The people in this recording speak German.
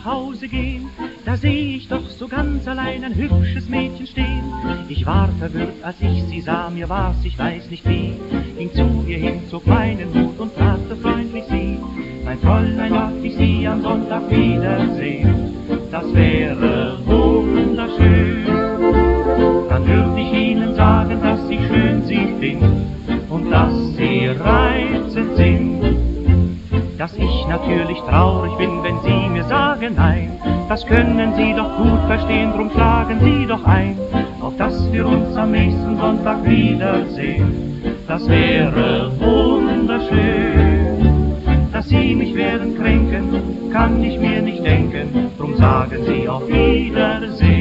Hause gehen, da seh ich doch so ganz allein ein hübsches Mädchen stehen. Ich war verwirrt, als ich sie sah, mir war's, ich weiß nicht wie, ging zu ihr hin, zog meinen Hut und fragte freundlich sie: Mein Fräulein, darf ich Sie am Sonntag wiedersehen? Das wäre wunderschön. Dann würd ich Ihnen sagen, dass ich schön Sie find und dass Sie reizend sind. Dass ich natürlich traurig bin, wenn Sie mir sagen nein. Das können Sie doch gut verstehen, drum schlagen Sie doch ein, auf dass wir uns am nächsten Sonntag wiedersehen. Das wäre wunderschön. Dass Sie mich werden kränken, kann ich mir nicht denken, drum sagen Sie auf Wiedersehen.